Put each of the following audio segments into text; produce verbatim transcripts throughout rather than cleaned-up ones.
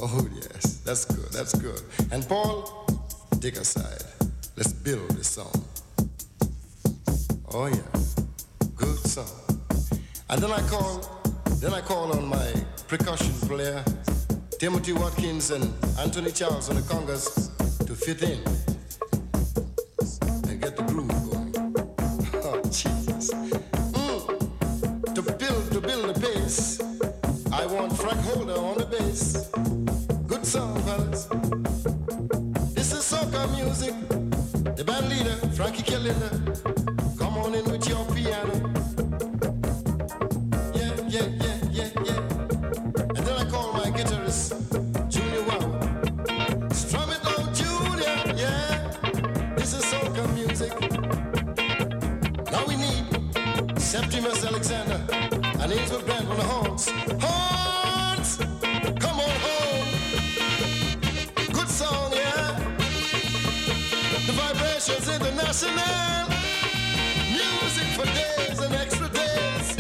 Oh yes, that's good, that's good. And Paul, take a side. Let's build this song. Oh yeah, good song. And then I call, then I call on my percussion player, Timothy Watkins and Anthony Charles on the congas to fit in and get the groove going. Oh Jesus. Mm. To build, to build the bass, I want Frank Holder on the bass. Good song, fellas. This is soca music. The band leader, Frankie Kelly, come on in with your piano. Yeah, yeah, yeah, yeah, yeah. And then I call my guitarist, Junior Wow. Strum it out, Junior, yeah. This is soca music. Now we need Septimus Alexander and Ainsworth Grant on the horns. Horns! Come on home. Good song, yeah. The Vibrations International. Music for days and extra days.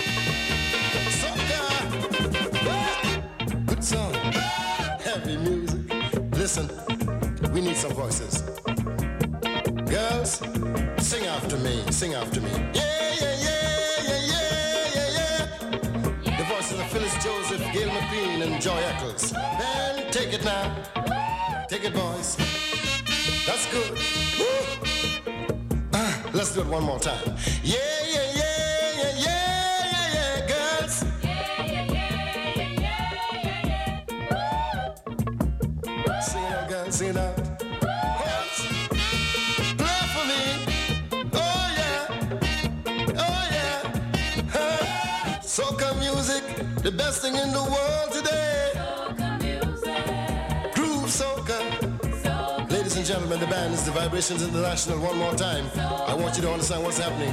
Soca. Ah, good song. Heavy music. Listen, we need some voices. Girls, sing after me, sing after me. Yeah, yeah, yeah, yeah, yeah, yeah, yeah. The voices of Phyllis Joseph, Gail McLean, and Joy Eccles. And take it now. Take it, boys. That's good. Woo. Ah, let's do it one more time. Yeah, yeah, yeah, yeah, yeah, yeah, yeah, girls. Yeah, yeah, yeah, yeah, yeah, yeah, yeah. Sing it out, girls, sing it out. Horns, play for me. Oh yeah, oh yeah. Huh. Soca music, the best thing in the world today. Soca music. Groove soca. Soca. Ladies and gentlemen, the band is the Vibrations International. One more time. I want you to understand what's happening.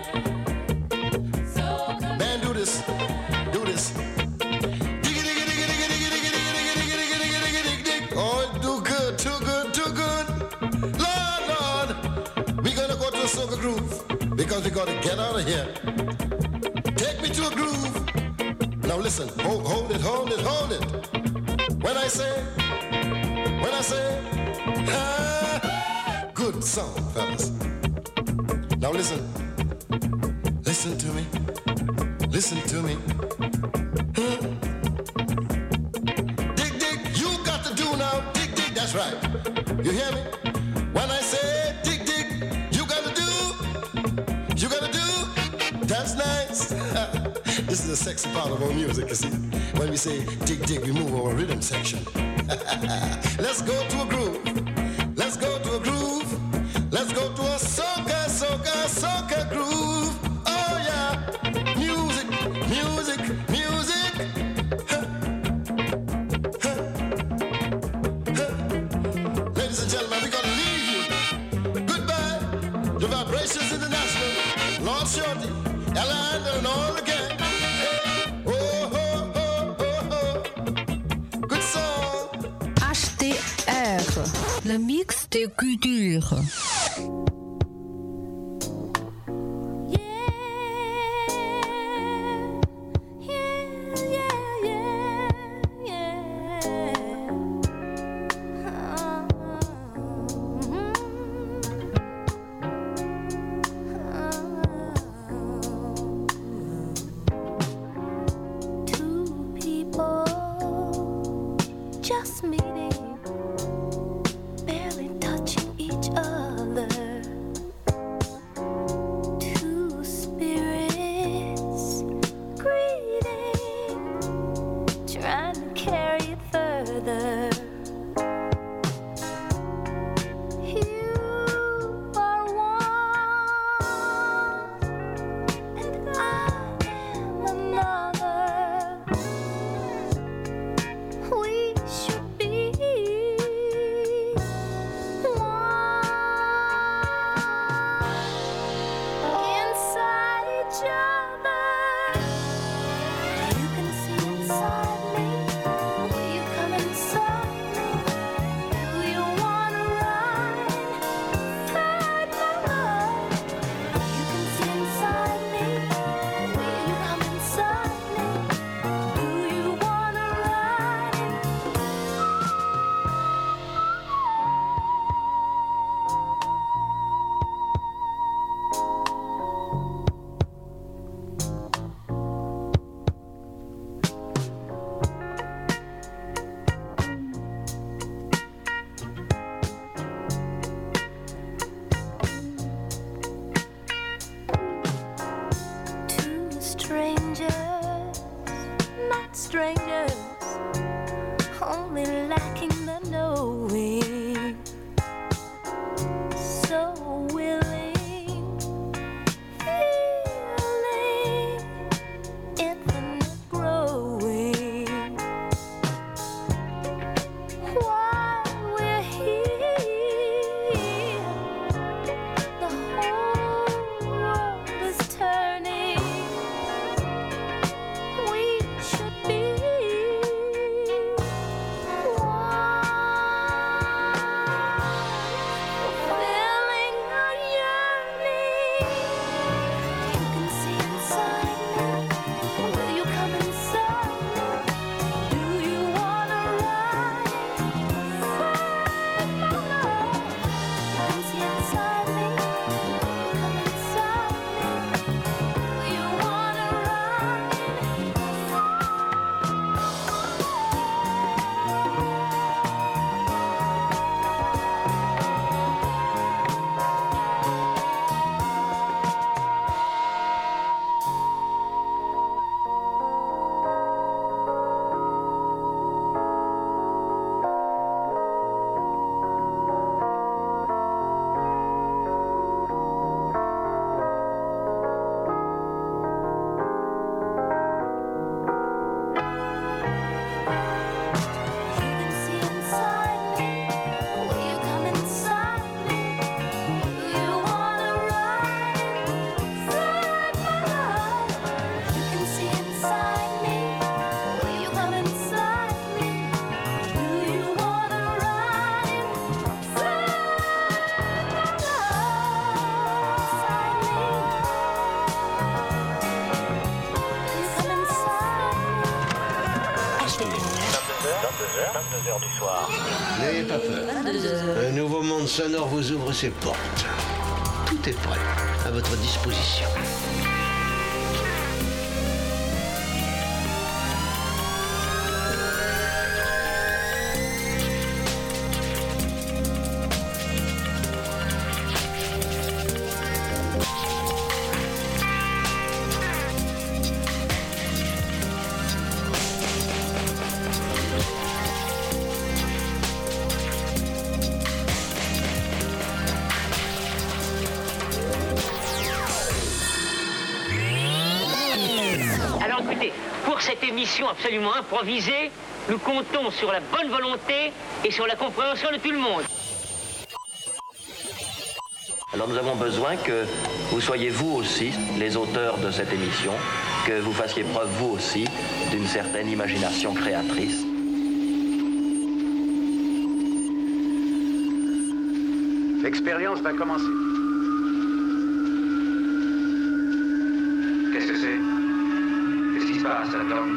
Soca. Band, do this. Do this. Oh, do good, too good, too good. Lord, Lord, we're gonna go to a soca groove because we gotta get out of here. Take me to a groove. Now listen, hold, hold it, hold it, hold it. When I say, when I say, ah, good song, fellas. Now listen, listen to me, listen to me. Huh? Dig, dig, you got to do now, dig, dig, that's right. You hear me? When I say dig, dig, you gotta do, you gotta do, that's nice. This is the sexy part of our music, you see. When we say dig, dig, we move our rhythm section. Let's go to a groove. Let's go to a groove. Let's go to a soca, soca, soca groove. Oh yeah. Music, music, music. Huh. Huh. Huh. Ladies and gentlemen, we're gonna leave you. Goodbye. The Vibrations International. Lord Shorty, Ella and all the gang. Oh, oh, oh, oh, oh. Good song. H T R, le mix des cultures. Just meeting, barely touching each other. Two spirits greeting, trying to carry it further. You are one, and I am another. We should be only lacking the knowing. So willing, feeling, infinite growing. While we're here, the whole world is turning. We should be fulfilling our yearning. You can see inside me. Will you come inside me? Do you wanna ride inside my love? You can see inside me. Come inside me. Will you wanna ride You can see inside me. Will you come inside me? Do you wanna ride inside my love? You can see inside me. Will you come inside me? Do you wanna ride inside my love? Inside me. Will you come inside me? vingt-deux heures du soir. N'ayez pas peur. Un nouveau monde sonore vous ouvre ses portes. Tout est prêt, à votre disposition. Alors écoutez, pour cette émission absolument improvisée, nous comptons sur la bonne volonté et sur la compréhension de tout le monde. Alors nous avons besoin que vous soyez vous aussi les auteurs de cette émission, que vous fassiez preuve vous aussi d'une certaine imagination créatrice. L'expérience va commencer. Qu'est-ce que c'est? Qu'est-ce qui se passe, Adam?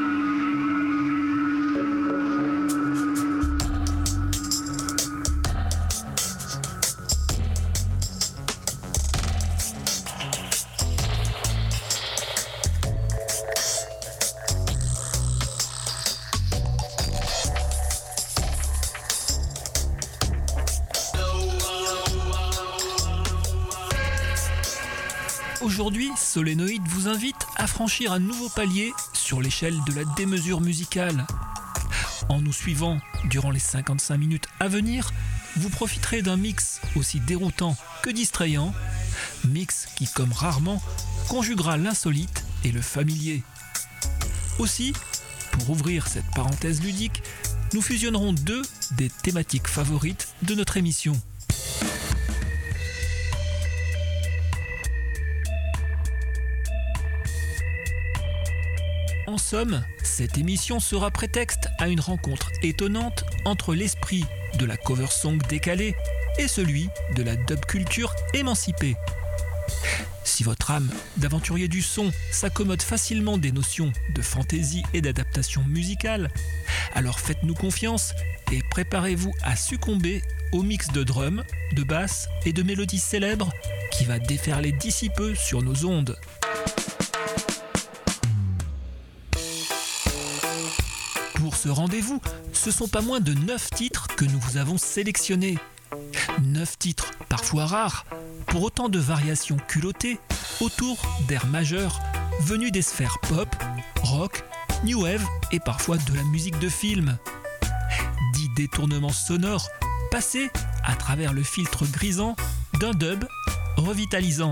Aujourd'hui, Solénoïde vous invite à franchir un nouveau palier sur l'échelle de la démesure musicale. En nous suivant durant les cinquante-cinq minutes à venir, vous profiterez d'un mix aussi déroutant que distrayant, mix qui, comme rarement, conjuguera l'insolite et le familier. Aussi, pour ouvrir cette parenthèse ludique, nous fusionnerons deux des thématiques favorites de notre émission. En somme, cette émission sera prétexte à une rencontre étonnante entre l'esprit de la cover song décalée et celui de la dub culture émancipée. Si votre âme d'aventurier du son s'accommode facilement des notions de fantaisie et d'adaptation musicale, alors faites-nous confiance et préparez-vous à succomber au mix de drums, de basses et de mélodies célèbres qui va déferler d'ici peu sur nos ondes. Pour ce rendez-vous, ce sont pas moins de neuf titres que nous vous avons sélectionnés. neuf titres parfois rares, pour autant de variations culottées autour d'airs majeurs venus des sphères pop, rock, new wave et parfois de la musique de film. détournements sonores passés à travers le filtre grisant d'un dub revitalisant.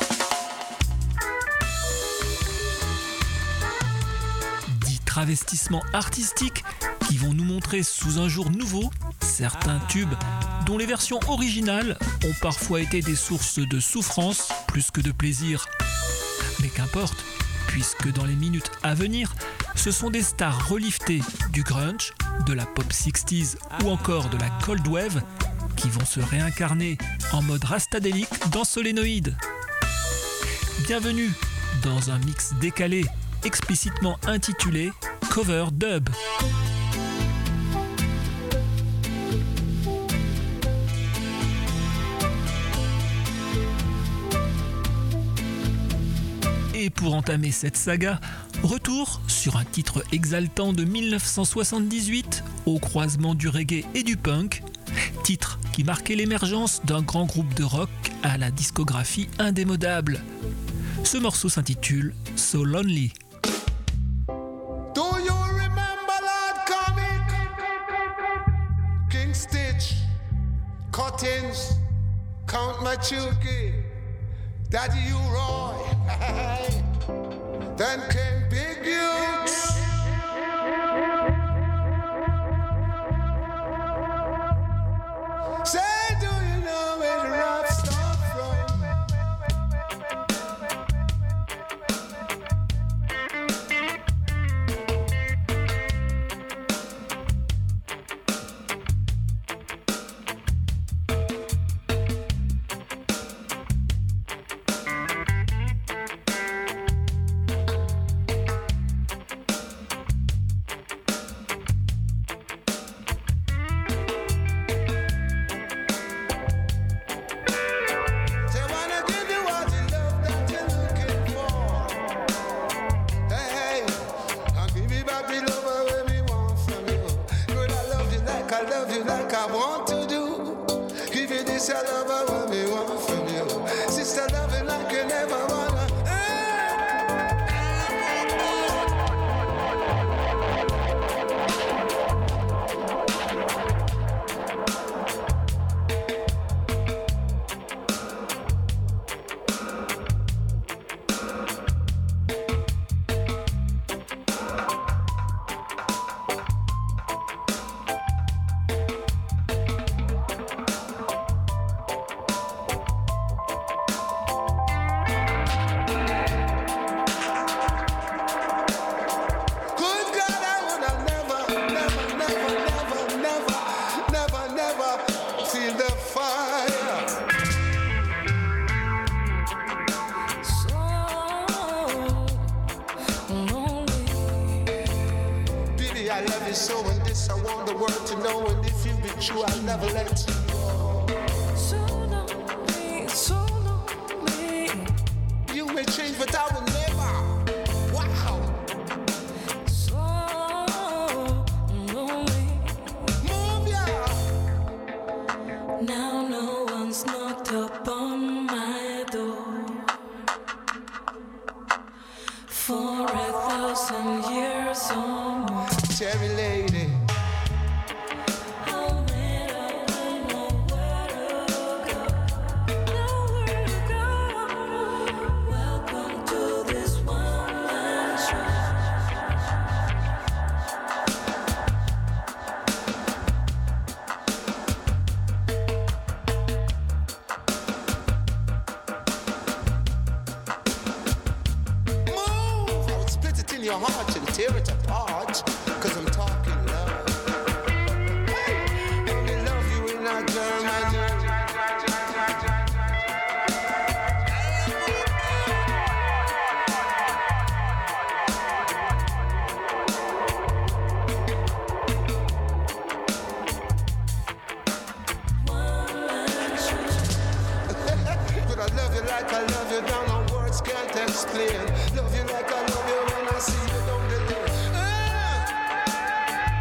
Dix travestissements artistiques qui vont nous montrer sous un jour nouveau certains tubes dont les versions originales ont parfois été des sources de souffrance plus que de plaisir. Mais qu'importe, puisque dans les minutes à venir, ce sont des stars reliftées du grunge, de la pop sixties ou encore de la cold wave qui vont se réincarner en mode rastadélique dans Solénoïde. Bienvenue dans un mix décalé explicitement intitulé Cover Dub. Et pour entamer cette saga, retour sur un titre exaltant de mille neuf cent soixante-dix-huit au croisement du reggae et du punk, titre qui marquait l'émergence d'un grand groupe de rock à la discographie indémodable. Ce morceau s'intitule So Lonely. Do you remember Lord Comic? King Stitch, Cuttings, Count Machuki, Daddy U-Roy, then came Big Hughes. Say, do you know where the rap start from? Say, wanna give you all the love that you're looking for. Hey, I'll give you back the love when we want from you. Girl, I love you like I love you like I want to do. Give you this I love when we want from you. Sister, love you like you never wanna. Good God, I would have never, never, never, never, never, never, never feel the fire. Baby, I love you so, and this I want the world to know. And if you be true, I'll never let you go. You may change, but I will never. Wow. Move ya. Now no one's knocked up on my door for a thousand years or more. Cherry lady. I went up and nowhere to go, nowhere to go. Welcome to this one-man show. Move. I would split it in your heart and tear it apart. Cause I'm talking love. Hey, only love you in a German. But I love you like I love you down on words can't explain. Love you like I love you when I see you down the lane. Ah!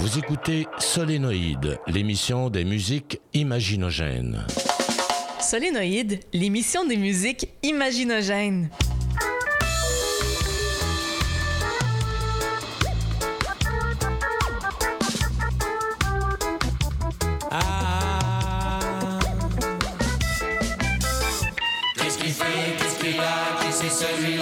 Vous écoutez Solénoïde, l'émission des musiques imaginogènes. Solénoïde, l'émission des musiques imaginogènes. Ah. Qu'est-ce qu'il fait, qu'est-ce qu'il a, qui c'est celui-là?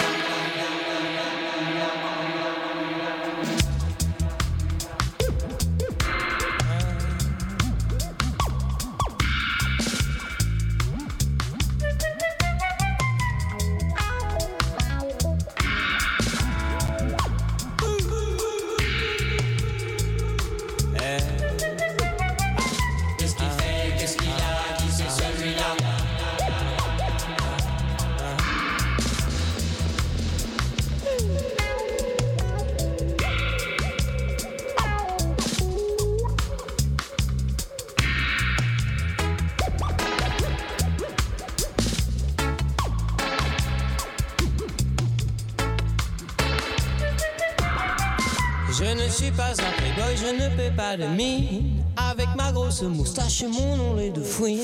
Je ne suis pas un playboy, je ne paie pas de mine. Avec ma grosse moustache et mon nom lait de fouine.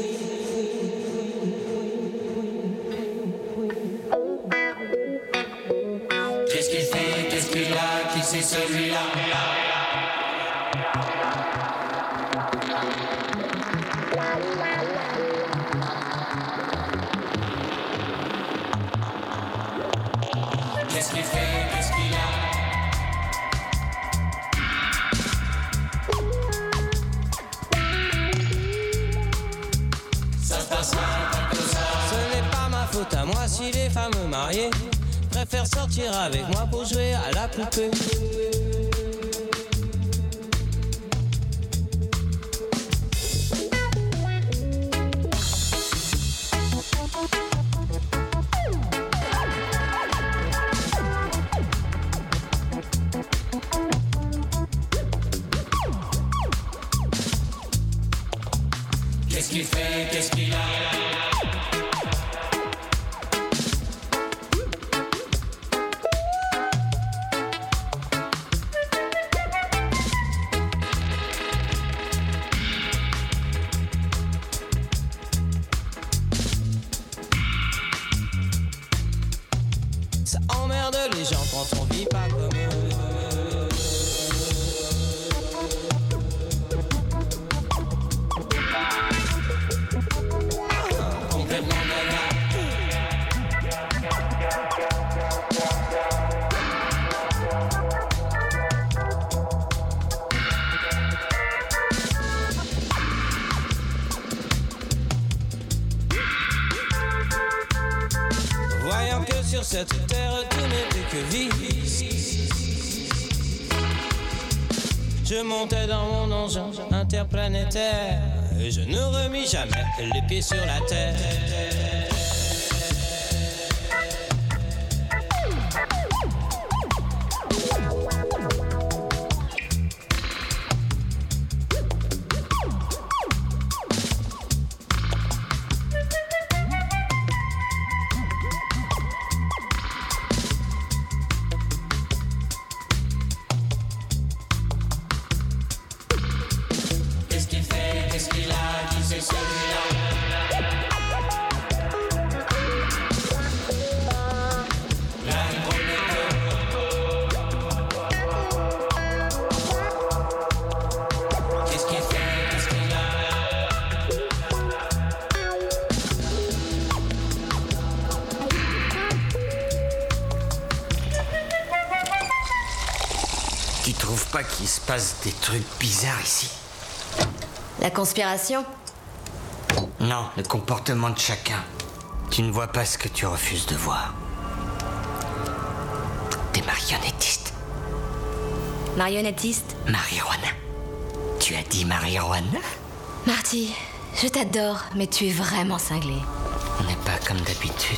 Qu'est-ce qu'il fait, qu'est-ce qu'il a, qui c'est celui-là? Qu'est-ce qu'il fait, qu'est-ce qu'il a? Ce n'est pas ma faute à moi si les femmes mariées préfèrent sortir avec moi pour jouer à la poupée. Qu'est-ce qu'il fait, qu'est-ce qu'il a? Ça emmerde les gens quand on vit pas comme eux. Complètement gaga. Voyant que sur cette terre tout n'était que vie, je montais dans mon engin interplanétaire et je ne remis jamais les pieds sur la terre. Qu'est-ce qu'il fait, qu'est-ce qu'il a, qui c'est celui-là? La Qu'est-ce qu'il fait, qu'est-ce qu'il a? Tu trouves pas qu'il se passe des trucs bizarres ici? La conspiration? Non, le comportement de chacun. Tu ne vois pas ce que tu refuses de voir. T'es marionnettiste. Marionnettiste? Marijuana. Tu as dit marijuana? Marty, je t'adore, mais tu es vraiment cinglé. On n'est pas comme d'habitude.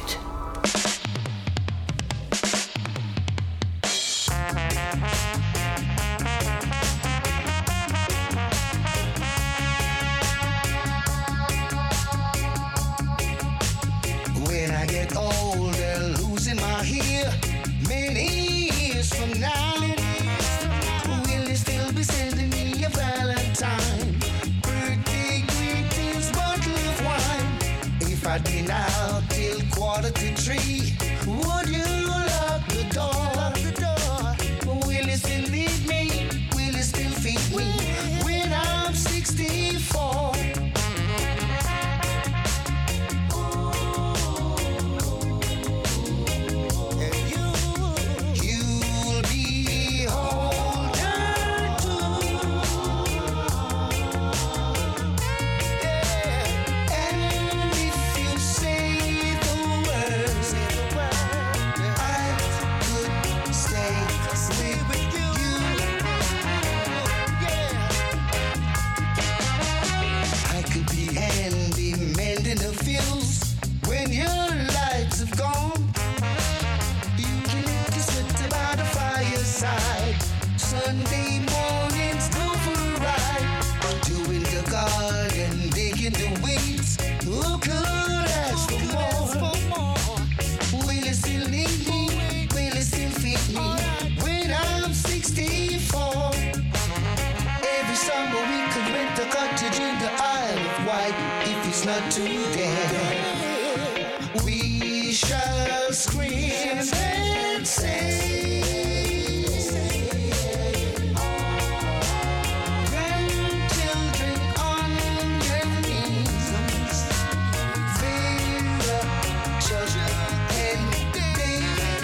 When I get older, losing my hair, many years from now, will it still be be sending me a Valentine. Birthday greetings, bottle of wine. If I dine out till quarter to three, would you lock the door? Lock the door. Will you still need me? Will you still feed me when I'm sixty-four? You'll be older too. Yeah. And if you say the words, I could stay with you. I could be handy mending the fuse when your lights have gone. You can let your sweat by the fireside. Sunday mornings go for a ride. Doing the garden, digging the weeds. Who could ask for more? Will you still need me? Will you still feed me when I'm sixty-four? Every summer we could rent a cottage in the Isle of Wight if it's not too damn. We shall scream and say, grandchildren on your knees, Vera, Chuck, and David.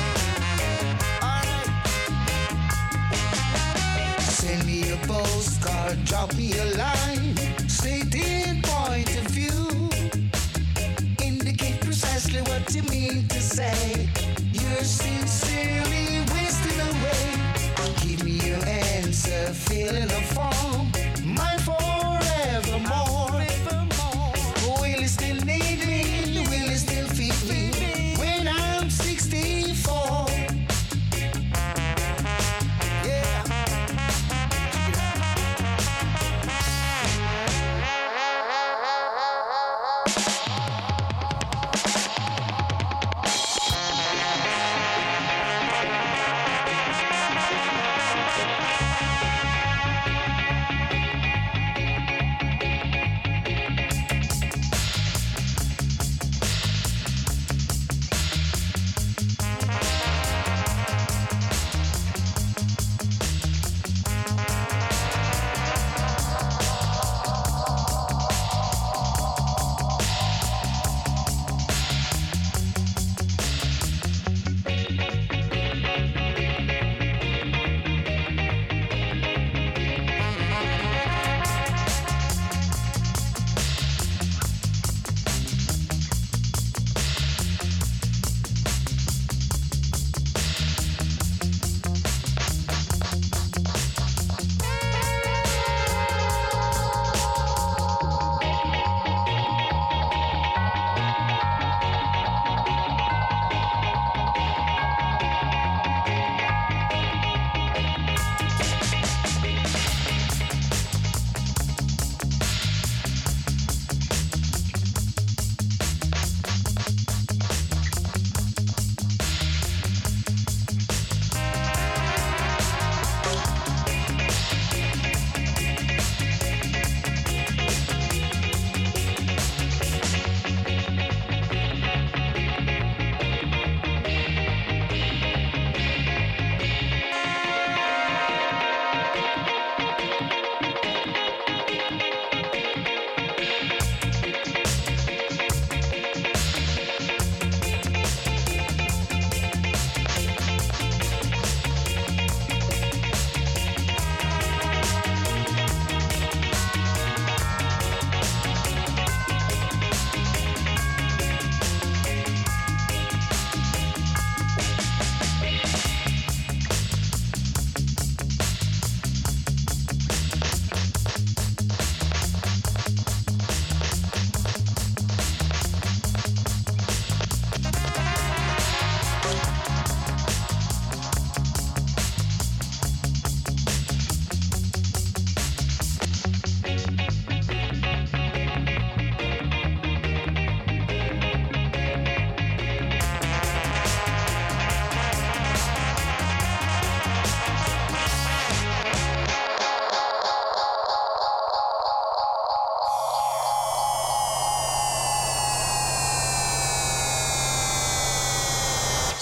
Send me a postcard, drop me a line, stating point of view. Indicate precisely what you mean to say. You're still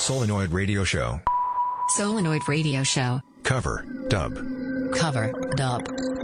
Solenoid Radio Show. Solenoid Radio Show. Cover, dub. Cover, dub.